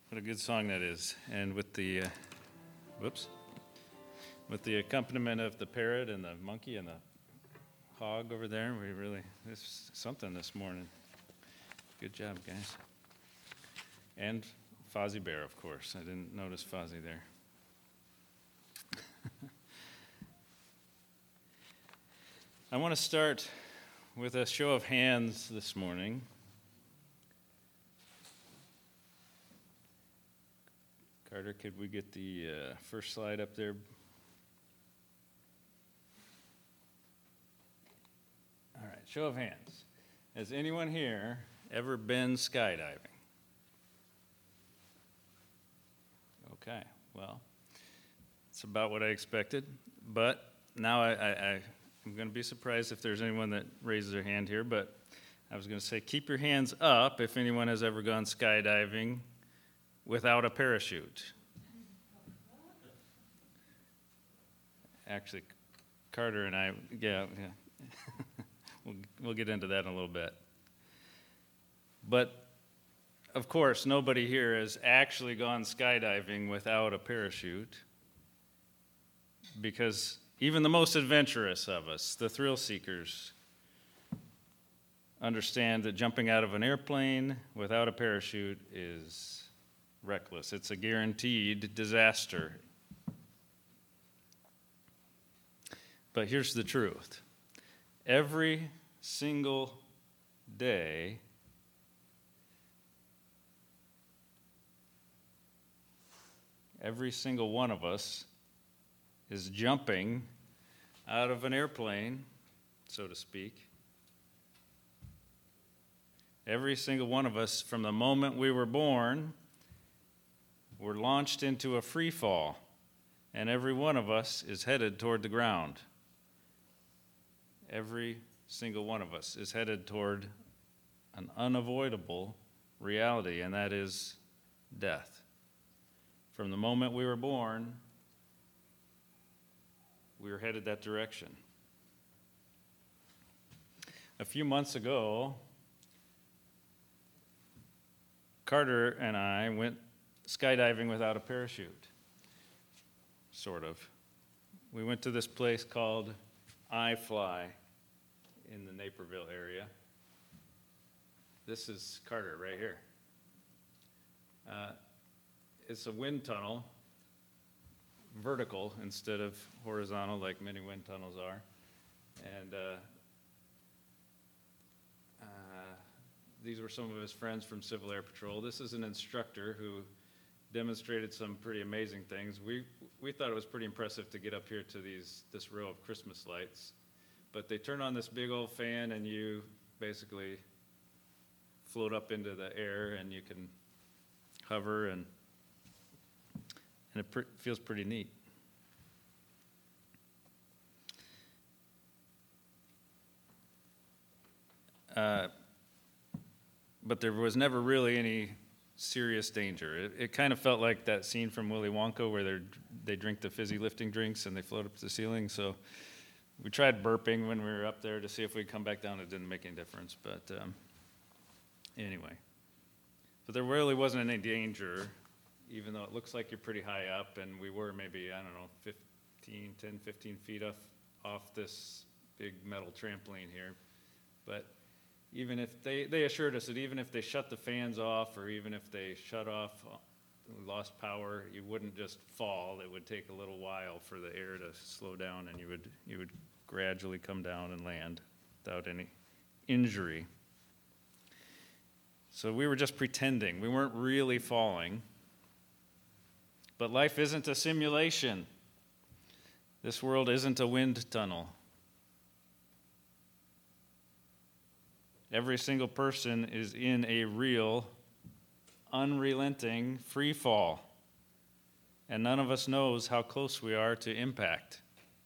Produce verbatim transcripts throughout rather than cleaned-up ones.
What a good song that is. And with the, uh, whoops, with the accompaniment of the parrot and the monkey and the hog over there, we really, there's something this morning. Good job, guys. And Fozzie Bear, of course. I didn't notice Fozzie there. I want to start with a show of hands this morning. Carter, could we get the uh, first slide up there? All right, show of hands. Has anyone here ever been skydiving? Okay, well, it's about what I expected, but now I, I, I, I'm going to be surprised if there's anyone that raises their hand here, but I was going to say keep your hands up if anyone has ever gone skydiving without a parachute. Actually, Carter and I, yeah, yeah. we'll, we'll get into that in a little bit. But, of course, nobody here has actually gone skydiving without a parachute, because even the most adventurous of us, the thrill seekers, understand that jumping out of an airplane without a parachute is reckless. It's a guaranteed disaster. But here's the truth. Every single day, every single one of us is jumping out of an airplane, so to speak. Every single one of us, from the moment we were born, we're launched into a free fall, and every one of us is headed toward the ground. Every single one of us is headed toward an unavoidable reality, and that is death. From the moment we were born, we were headed that direction. A few months ago, Carter and I went skydiving without a parachute, sort of. We went to this place called iFly in the Naperville area. This is Carter right here. Uh, it's a wind tunnel, vertical instead of horizontal like many wind tunnels are. And uh, uh, these were some of his friends from Civil Air Patrol. This is an instructor who demonstrated some pretty amazing things. We we thought it was pretty impressive to get up here to these this row of Christmas lights. But they turn on this big old fan and you basically float up into the air and you can hover and and it pr- feels pretty neat. Uh, but there was never really any serious danger. It, it kind of felt like that scene from Willy Wonka where they they drink the fizzy lifting drinks and they float up to the ceiling. So we tried burping when we were up there to see if we'd come back down. It didn't make any difference. But um, anyway, but there really wasn't any danger, even though it looks like you're pretty high up, and we were maybe, I don't know, fifteen, ten, fifteen feet off, off this big metal trampoline here. But even if they, they assured us that even if they shut the fans off or even if they shut off, lost power, you wouldn't just fall. It would take a little while for the air to slow down and you would you would gradually come down and land without any injury. So we were just pretending. We weren't really falling. But life isn't a simulation. This world isn't a wind tunnel. Every single person is in a real, unrelenting free fall. And none of us knows how close we are to impact.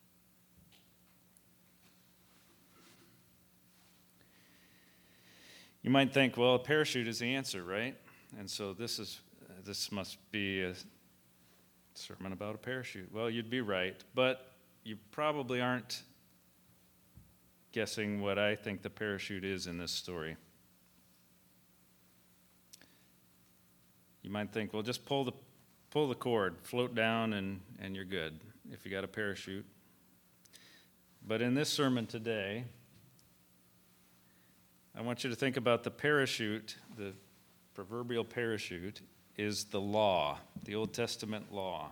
You might think, well, a parachute is the answer, right? And so this is uh, this must be a sermon about a parachute. Well, you'd be right, but you probably aren't guessing what I think the parachute is in this story. You might think, well, just pull the pull the cord, float down, and, and you're good if you got a parachute. But in this sermon today, I want you to think about the parachute, the proverbial parachute, is the law, the Old Testament law.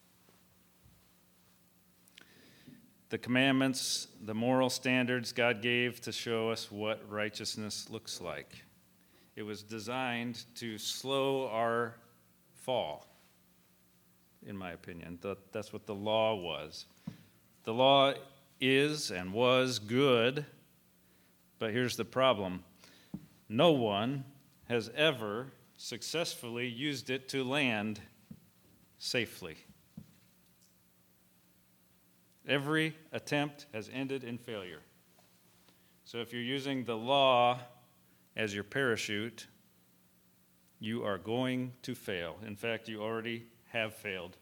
The commandments, the moral standards God gave to show us what righteousness looks like. It was designed to slow our fall, in my opinion. That's what the law was. The law is and was good, but here's the problem. No one has ever successfully used it to land safely. Every attempt has ended in failure. So if you're using the law as your parachute, you are going to fail. In fact, you already have failed.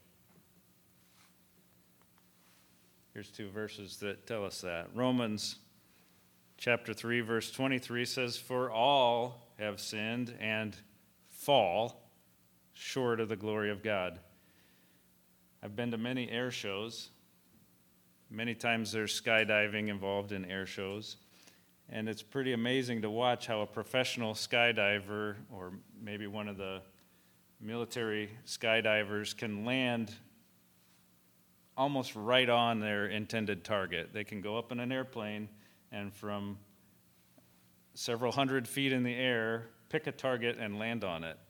Here's two verses that tell us that. Romans chapter three, verse twenty-three says, "For all have sinned and fall short of the glory of God." I've been to many air shows. Many times there's skydiving involved in air shows. And it's pretty amazing to watch how a professional skydiver, or maybe one of the military skydivers, can land almost right on their intended target. They can go up in an airplane and from several hundred feet in the air, pick a target and land on it.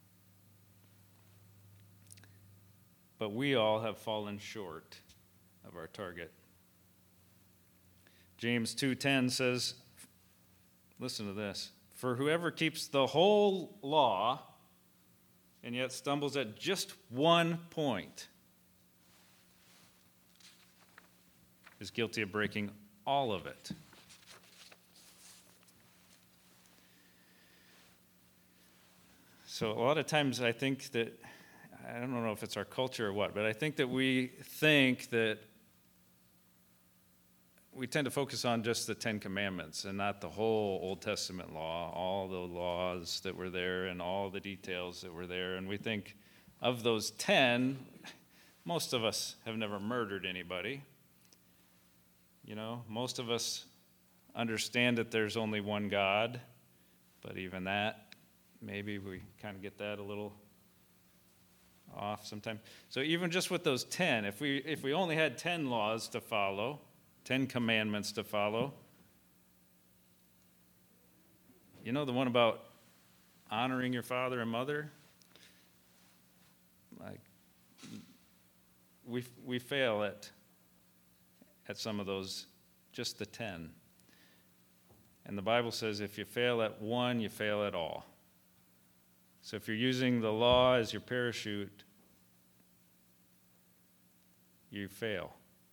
But we all have fallen short of our target. James two ten says, listen to this, "For whoever keeps the whole law and yet stumbles at just one point is guilty of breaking all of it." So a lot of times I think that, I don't know if it's our culture or what, but I think that we think that we tend to focus on just the Ten Commandments and not the whole Old Testament law, all the laws that were there and all the details that were there. And we think of those ten, most of us have never murdered anybody. You know, most of us understand that there's only one God, but even that, maybe we kind of get that a little off sometimes. So even just with those ten, if we if we only had ten laws to follow, ten commandments to follow, you know the one about honoring your father and mother? Like, we we fail at at some of those, just the ten. And the Bible says if you fail at one, you fail at all. So if you're using the law as your parachute, you fail.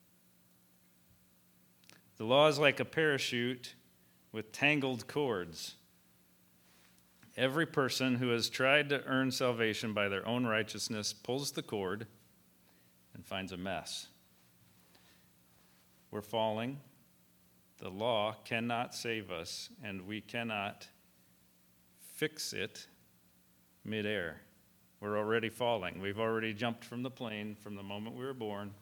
The law is like a parachute with tangled cords. Every person who has tried to earn salvation by their own righteousness pulls the cord and finds a mess. We're falling. The law cannot save us, and we cannot fix it midair. We're already falling. We've already jumped from the plane from the moment we were born.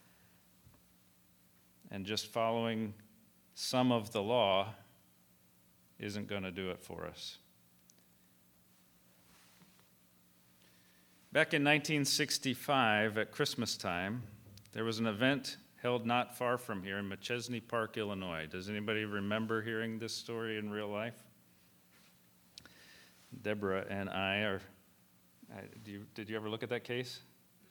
And just following some of the law isn't going to do it for us. Back in nineteen sixty-five, at Christmas time, there was an event held not far from here in Machesney Park, Illinois. Does anybody remember hearing this story in real life? Deborah and I are, I, do you, did you ever look at that case?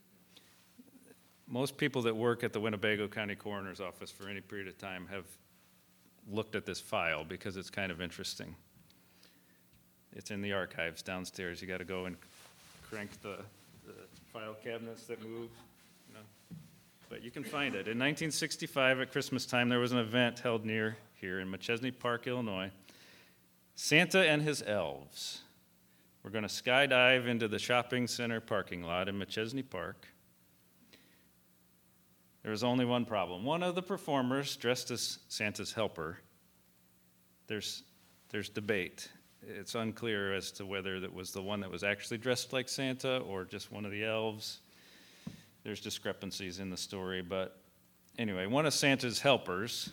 Most people that work at the Winnebago County Coroner's Office for any period of time have looked at this file because it's kind of interesting. It's in the archives downstairs. You got to go and crank the, the file cabinets that move, you know. But you can find it. In nineteen sixty-five at Christmas time, there was an event held near here in Machesney Park, Illinois. Santa and his elves were going to skydive into the shopping center parking lot in Machesney Park. There was only one problem. One of the performers, dressed as Santa's helper, there's, there's debate. It's unclear as to whether that was the one that was actually dressed like Santa or just one of the elves. There's discrepancies in the story, but anyway, one of Santa's helpers,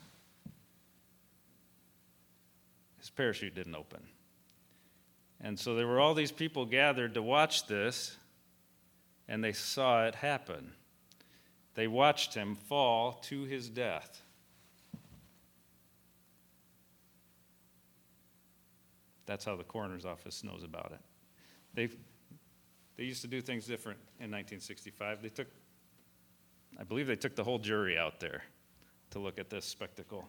his parachute didn't open. And so there were all these people gathered to watch this, and they saw it happen. They watched him fall to his death. That's how the coroner's office knows about it. They they used to do things different in nineteen sixty-five. They took, I believe they took the whole jury out there to look at this spectacle.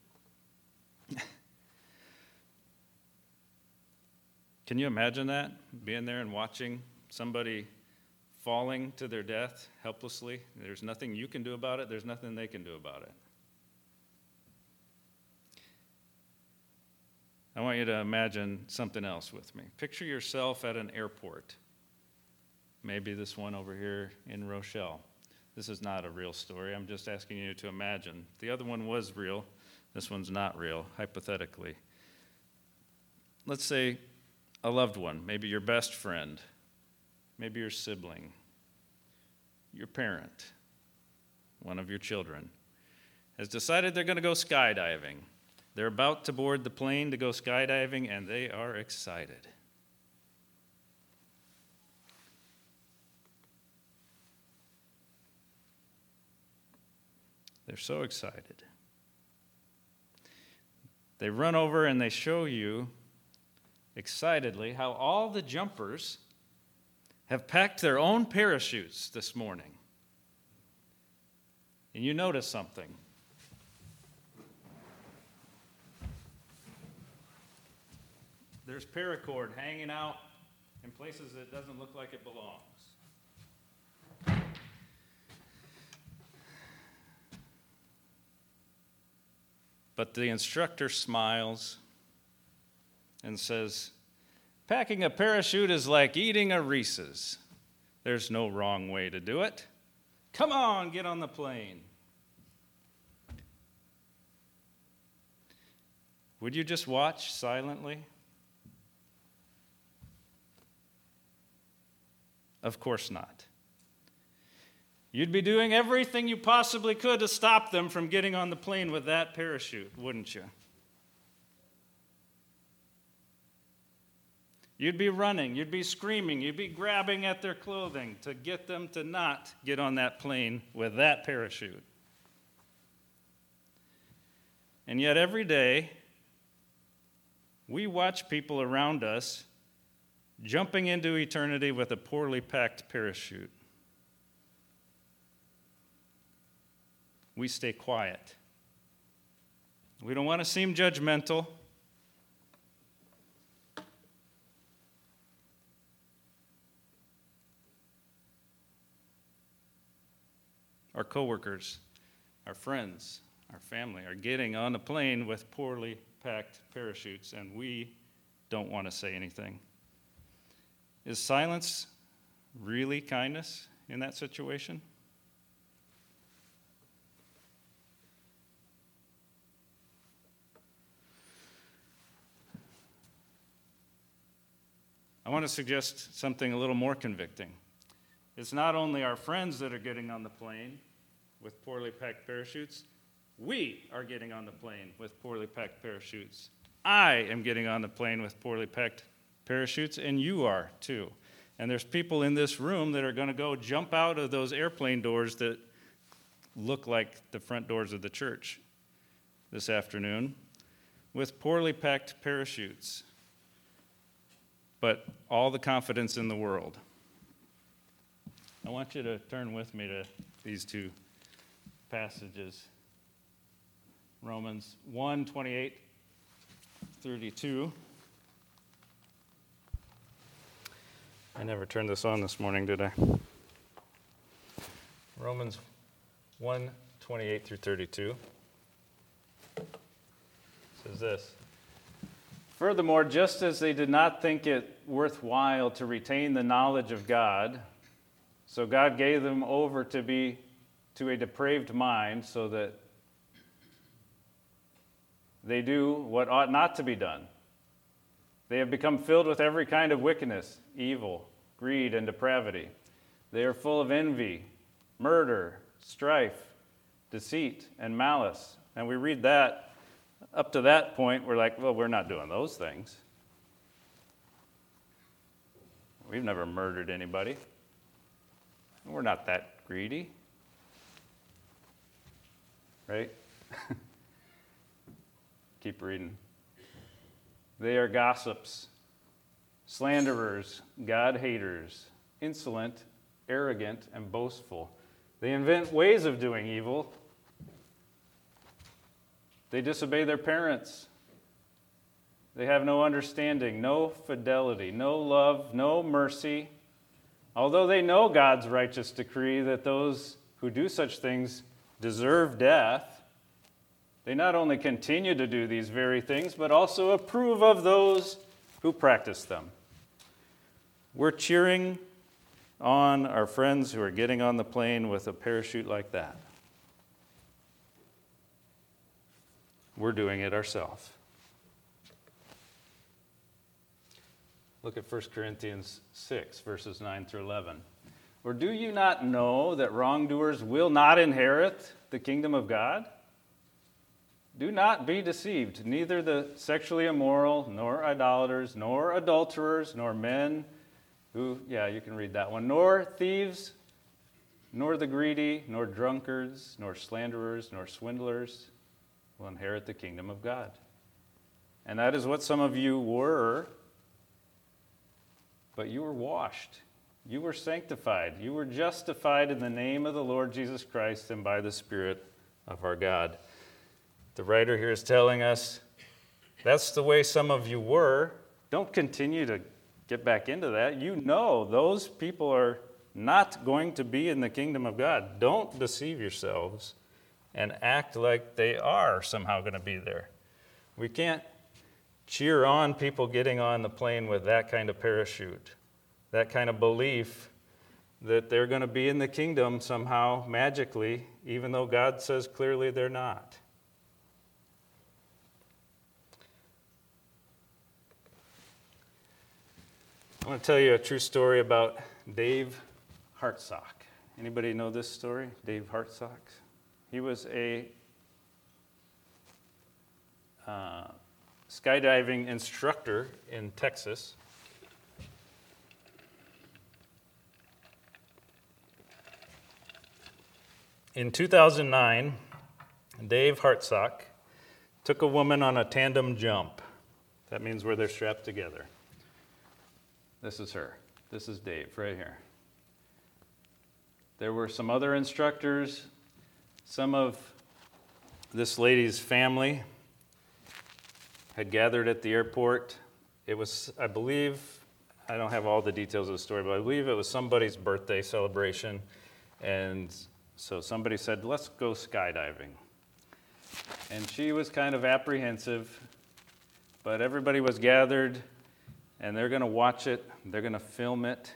Can you imagine that? Being there and watching somebody falling to their death helplessly. There's nothing you can do about it. There's nothing they can do about it. I want you to imagine something else with me. Picture yourself at an airport. Maybe this one over here in Rochelle. This is not a real story. I'm just asking you to imagine. The other one was real. This one's not real, hypothetically. Let's say a loved one, maybe your best friend, maybe your sibling, your parent, one of your children, has decided they're going to go skydiving. They're about to board the plane to go skydiving, and they are excited. They're so excited. They run over and they show you excitedly how all the jumpers have packed their own parachutes this morning. And you notice something. There's paracord hanging out in places that it doesn't look like it belongs. But the instructor smiles and says, packing a parachute is like eating a Reese's. There's no wrong way to do it. Come on, get on the plane. Would you just watch silently? Of course not. You'd be doing everything you possibly could to stop them from getting on the plane with that parachute, wouldn't you? You'd be running, you'd be screaming, you'd be grabbing at their clothing to get them to not get on that plane with that parachute. And yet every day, we watch people around us jumping into eternity with a poorly packed parachute. We stay quiet. We don't want to seem judgmental. Our coworkers, our friends, our family are getting on a plane with poorly packed parachutes, and we don't want to say anything. Is silence really kindness in that situation? I want to suggest something a little more convicting. It's not only our friends that are getting on the plane with poorly packed parachutes, we are getting on the plane with poorly packed parachutes. I am getting on the plane with poorly packed parachutes, and you are too. And there's people in this room that are going to go jump out of those airplane doors that look like the front doors of the church this afternoon with poorly packed parachutes, but all the confidence in the world. I want you to turn with me to these two passages. Romans one, twenty-eight, thirty-two. I never turned this on this morning, did I? Romans one, twenty-eight through thirty-two. Says this. Furthermore, just as they did not think it worthwhile to retain the knowledge of God, so God gave them over to be to a depraved mind so that they do what ought not to be done. They have become filled with every kind of wickedness, evil, greed, and depravity. They are full of envy, murder, strife, deceit, and malice. And we read that, up to that point, we're like, well, we're not doing those things. We've never murdered anybody. We're not that greedy. Right? Keep reading. They are gossips, slanderers, God-haters, insolent, arrogant, and boastful. They invent ways of doing evil. They disobey their parents. They have no understanding, no fidelity, no love, no mercy. Although they know God's righteous decree that those who do such things deserve death, they not only continue to do these very things, but also approve of those who practice them. We're cheering on our friends who are getting on the plane with a parachute like that. We're doing it ourselves. Look at First Corinthians six, verses nine through eleven. Or do you not know that wrongdoers will not inherit the kingdom of God? Do not be deceived. Neither the sexually immoral, nor idolaters, nor adulterers, nor men who, yeah, you can read that one, nor thieves, nor the greedy, nor drunkards, nor slanderers, nor swindlers will inherit the kingdom of God. And that is what some of you were, but you were washed. You were sanctified. You were justified in the name of the Lord Jesus Christ and by the Spirit of our God. The writer here is telling us that's the way some of you were. Don't continue to get back into that. You know those people are not going to be in the kingdom of God. Don't deceive yourselves and act like they are somehow going to be there. We can't cheer on people getting on the plane with that kind of parachute, that kind of belief that they're going to be in the kingdom somehow magically, even though God says clearly they're not. I want to tell you a true story about Dave Hartsock. Anybody know this story? Dave Hartsock? He was a uh, skydiving instructor in Texas. In two thousand nine, Dave Hartsock took a woman on a tandem jump. That means where they're strapped together. This is her. This is Dave right here. There were some other instructors. Some of this lady's family had gathered at the airport. It was, I believe, I don't have all the details of the story, but I believe it was somebody's birthday celebration. And so somebody said, let's go skydiving. And she was kind of apprehensive, but everybody was gathered, and they're going to watch it. They're going to film it.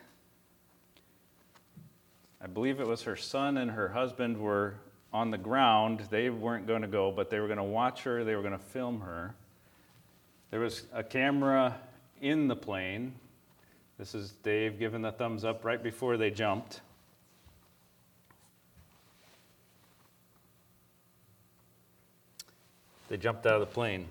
I believe it was her son and her husband were on the ground. They weren't going to go, but they were going to watch her. They were going to film her. There was a camera in the plane. This is Dave giving the thumbs up right before they jumped. They jumped out of the plane.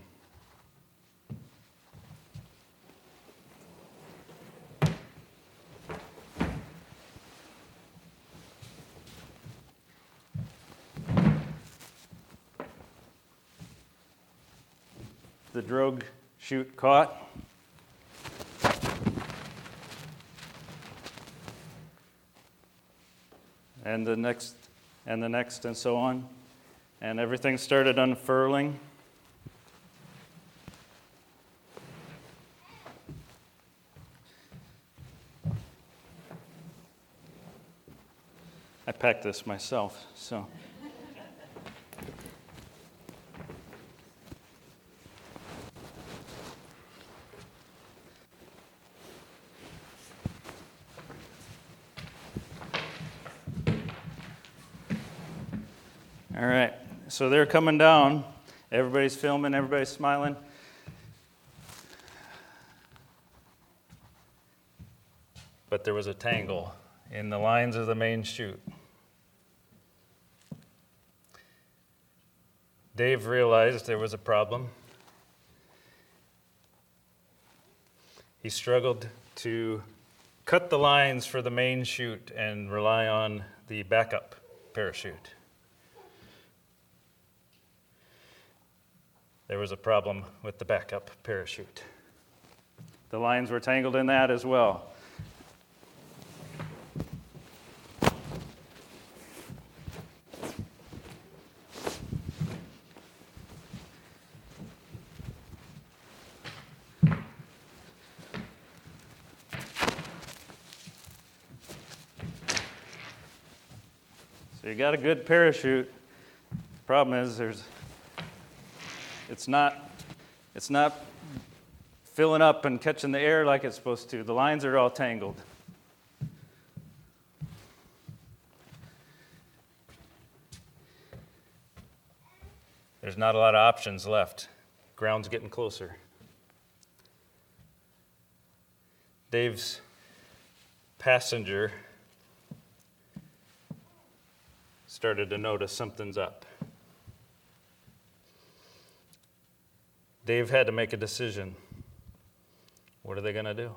The drogue chute caught. And the next, and the next, and so on. And everything started unfurling. I packed this myself, so. All right, so they're coming down. Everybody's filming, everybody's smiling. but there was a tangle in the lines of the main chute. Dave realized there was a problem. He struggled to cut the lines for the main chute and rely on the backup parachute. There was a problem with the backup parachute. The lines were tangled in that as well. So you got a good parachute. Problem is, there's, it's not, it's not filling up and catching the air like it's supposed to. The lines are all tangled. There's not a lot of options left. Ground's getting closer. Dave's passenger started to notice something's up. Dave had to make a decision. What are they going to do?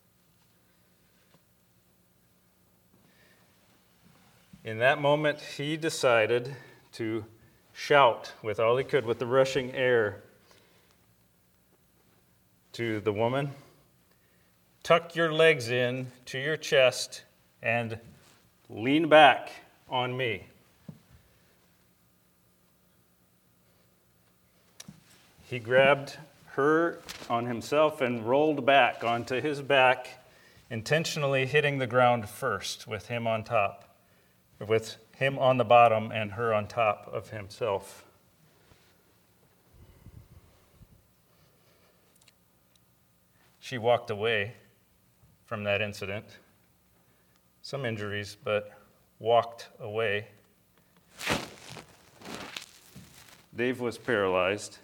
In that moment, he decided to shout with all he could, with the rushing air, to the woman, tuck your legs in to your chest and lean back on me. He grabbed her on himself and rolled back onto his back, intentionally hitting the ground first with him on top, with him on the bottom and her on top of himself. She walked away from that incident, some injuries, but walked away. Dave was paralyzed.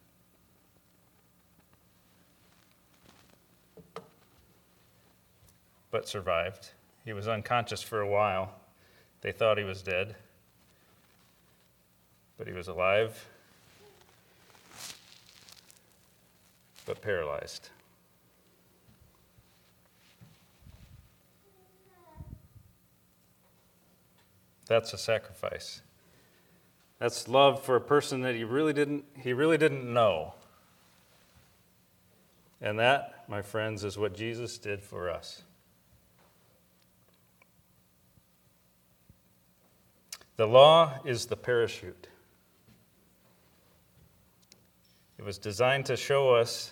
But survived. He was unconscious for a while. They thought he was dead, but he was alive, but paralyzed. That's a sacrifice. That's love for a person that he really didn't, he really didn't know. And that, my friends, is what Jesus did for us. The law is the parachute. It was designed to show us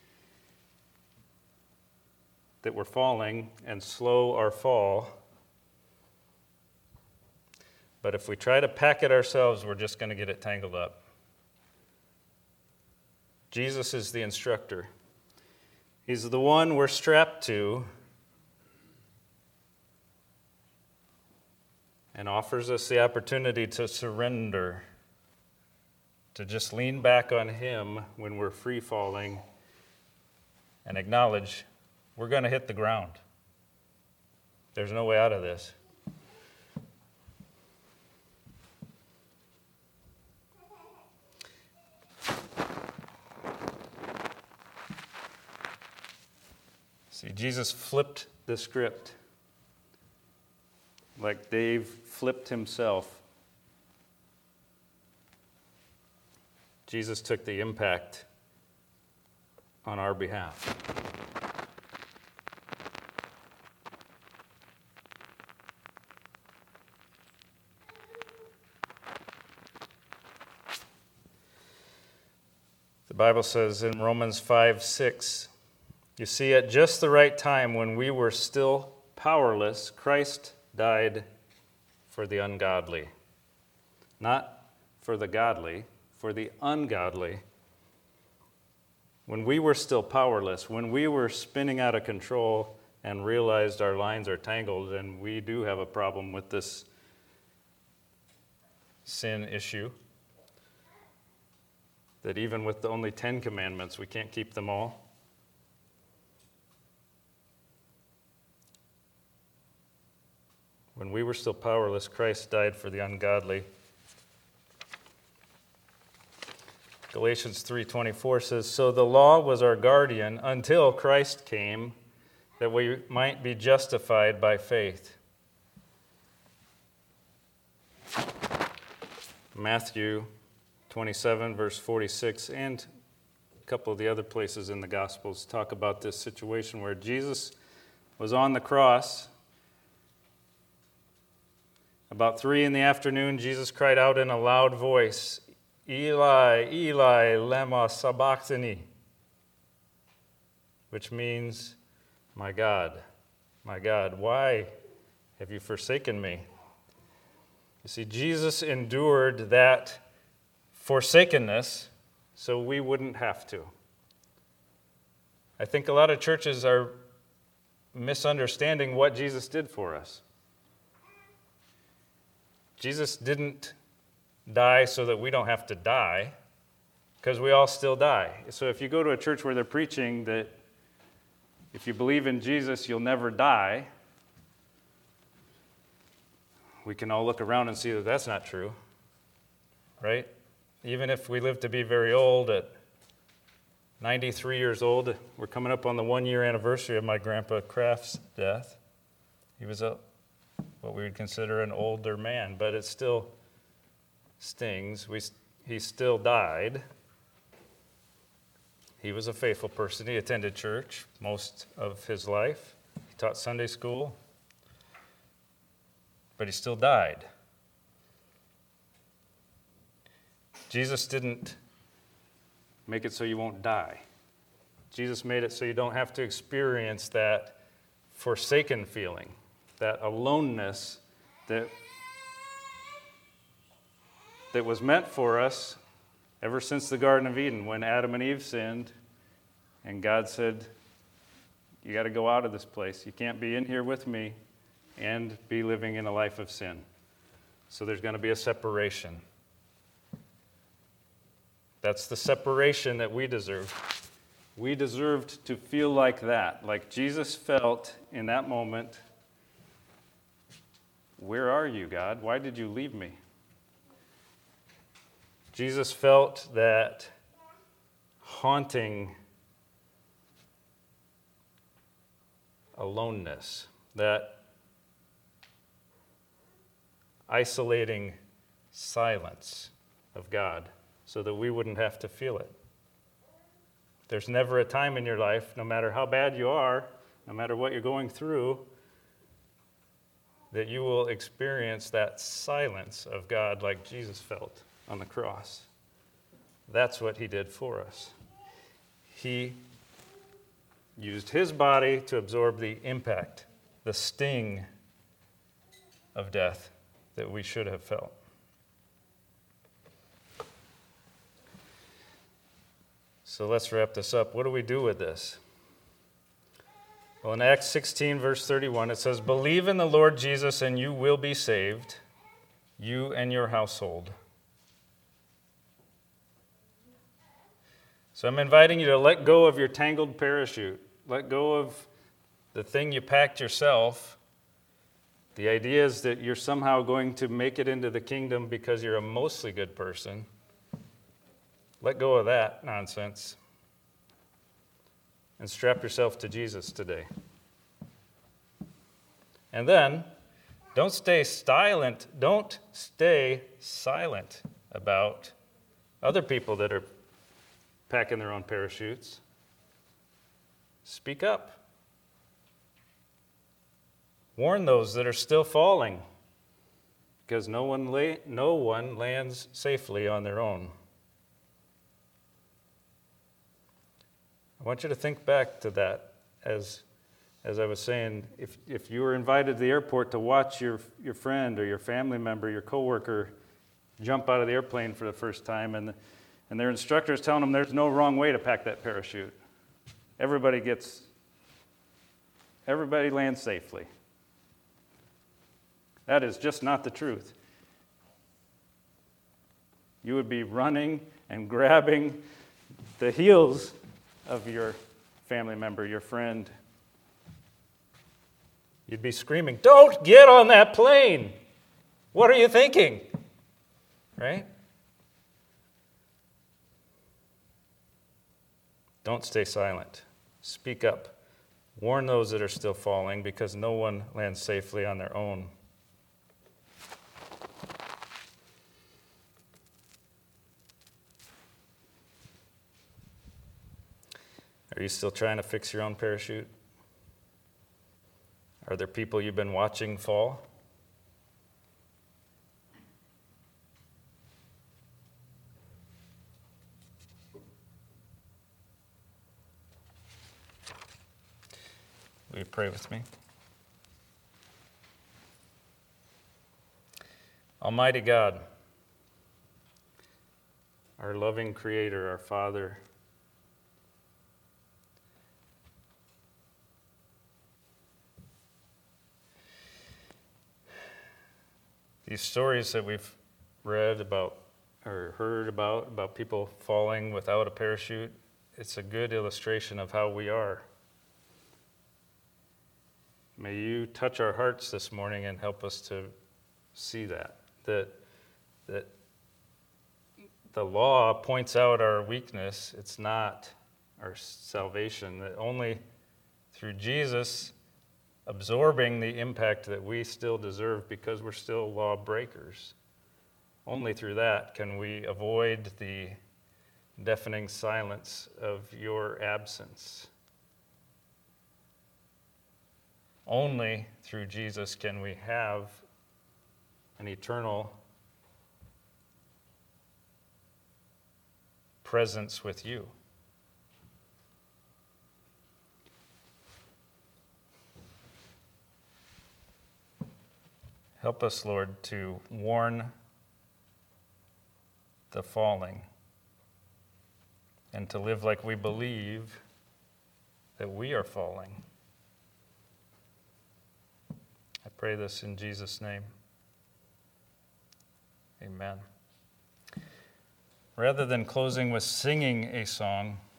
that we're falling and slow our fall. But if we try to pack it ourselves, we're just going to get it tangled up. Jesus is the instructor. He's the one we're strapped to and offers us the opportunity to surrender, to just lean back on Him when we're free falling and acknowledge we're going to hit the ground. There's no way out of this. See, Jesus flipped the script like Dave flipped himself. Jesus took the impact on our behalf. The Bible says in Romans five six, you see, at just the right time when we were still powerless, Christ died for the ungodly. Not for the godly, for the ungodly. When we were still powerless, when we were spinning out of control and realized our lines are tangled and we do have a problem with this sin issue, that even with the only Ten Commandments, we can't keep them all. When we were still powerless, Christ died for the ungodly. Galatians three twenty-four says, "So the law was our guardian until Christ came, that we might be justified by faith." Matthew twenty-seven, verse forty-six, and a couple of the other places in the Gospels talk about this situation where Jesus was on the cross. About three in the afternoon, Jesus cried out in a loud voice, "Eli, Eli, lema sabachthani," which means, "My God, my God, why have you forsaken me?" You see, Jesus endured that forsakenness so we wouldn't have to. I think a lot of churches are misunderstanding what Jesus did for us. Jesus didn't die so that we don't have to die, because we all still die. So if you go to a church where they're preaching that if you believe in Jesus, you'll never die, we can all look around and see that that's not true, right? Even if we live to be very old, at ninety-three years old, we're coming up on the one-year anniversary of my grandpa Kraft's death. He was a, what we would consider an older man, but it still stings. We, he still died. He was a faithful person. He attended church most of his life. He taught Sunday school. But he still died. Jesus didn't make it so you won't die. Jesus made it so you don't have to experience that forsaken feeling, that aloneness that, that was meant for us ever since the Garden of Eden, when Adam and Eve sinned, and God said, "You got to go out of this place. You can't be in here with me and be living in a life of sin." So there's going to be a separation. That's the separation that we deserve. We deserved to feel like that, like Jesus felt in that moment. Where are you, God? Why did you leave me? Jesus felt that haunting aloneness, that isolating silence of God, so that we wouldn't have to feel it. There's never a time in your life, no matter how bad you are, no matter what you're going through, that you will experience that silence of God like Jesus felt on the cross. That's what he did for us. He used his body to absorb the impact, the sting of death that we should have felt. So let's wrap this up. What do we do with this? Well, in Acts sixteen, verse thirty-one, it says, "Believe in the Lord Jesus and you will be saved, you and your household." So I'm inviting you to let go of your tangled parachute. Let go of the thing you packed yourself. The idea is that you're somehow going to make it into the kingdom because you're a mostly good person. Let go of that nonsense and strap yourself to Jesus today. And then, don't stay silent. Don't stay silent about other people that are packing their own parachutes. Speak up. Warn those that are still falling, because no one la- no one lands safely on their own. I want you to think back to that as as I was saying, if if you were invited to the airport to watch your your friend or your family member, your coworker jump out of the airplane for the first time, and and their instructor is telling them there's no wrong way to pack that parachute. Everybody gets everybody lands safely. That is just not the truth. You would be running and grabbing the heels of your family member, your friend. You'd be screaming, "Don't get on that plane! What are you thinking?" Right? Don't stay silent. Speak up. Warn those that are still falling, because no one lands safely on their own. Are you still trying to fix your own parachute? Are there people you've been watching fall? Will you pray with me? Almighty God, our loving Creator, our Father, these stories that we've read about or heard about, about people falling without a parachute, it's a good illustration of how we are. May you touch our hearts this morning and help us to see that, that, that the law points out our weakness. It's not our salvation, that only through Jesus absorbing the impact that we still deserve because we're still lawbreakers, only through that can we avoid the deafening silence of your absence. Only through Jesus can we have an eternal presence with you. Help us, Lord, to warn the falling and to live like we believe that we are falling. I pray this in Jesus' name. Amen. Rather than closing with singing a song,